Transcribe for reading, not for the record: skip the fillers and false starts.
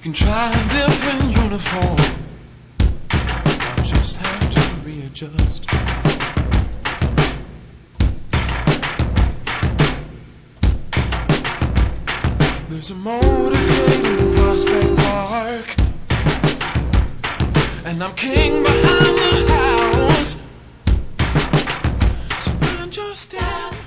can try a different uniform. I'll just have to readjust. There's a motorcade in Prospect Park, and I'm king behind the house. So mind your step.